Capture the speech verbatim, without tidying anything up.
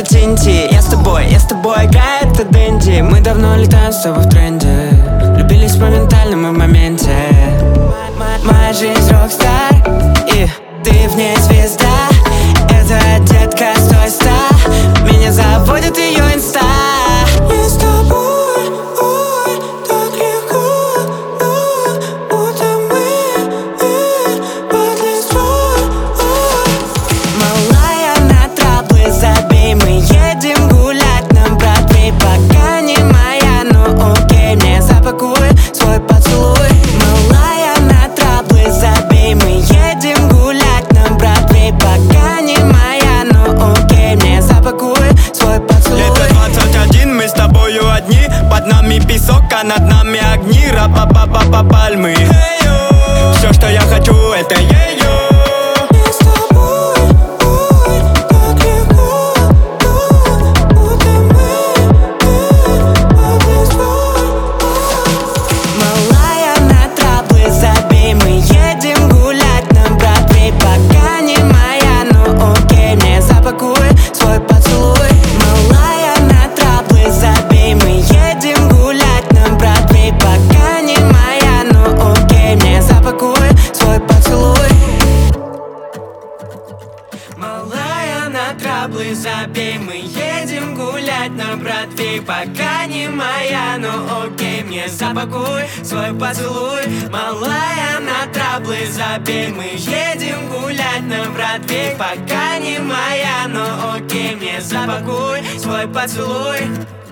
Тинти. Я с тобой, я с тобой, играет это Дэнди. Мы давно летаем с тобой в тренде. Влюбились моментально, мы в моменте. Моя жизнь рокстар, и ты в ней звезда. Это детка сто ста, меня заводит ее инста. Я с тобой, ой, так легко, ой, будто мы под листвой. Малая, на траблы забей, мы едем гулять на Бродвей. Пока не моя, ну окей, мне запакуй свой поцелуй. Малая, на траблы забей, мы едем гулять на Бродвей. Пока не моя, ну окей, мне запакуй свой поцелуй. Лето двадцать один, мы с тобою одни. Под нами песок, а над нами огни. Ра-па-па-па-па пальмы. Все, что я хочу, это ее. Я с тобой, ой, так легко, ой, будто мы под листвой. Малая, на траблы забей, мы едем гулять на Бродвей. Пока не моя, ну окей, мне запакуй свой поцелуй. Малая, на траблы забей, мы едем гулять на Бродвей. Пока не моя, ну окей, мне запакуй свой поцелуй. Малая, на траблы забей, мы едем гулять на Бродвей. Пока не моя, ну окей, мне запакуй свой поцелуй. Малая, на траблы забей, мы едем гулять на Бродвей. Пока не моя, ну окей, мне запакуй свой поцелуй.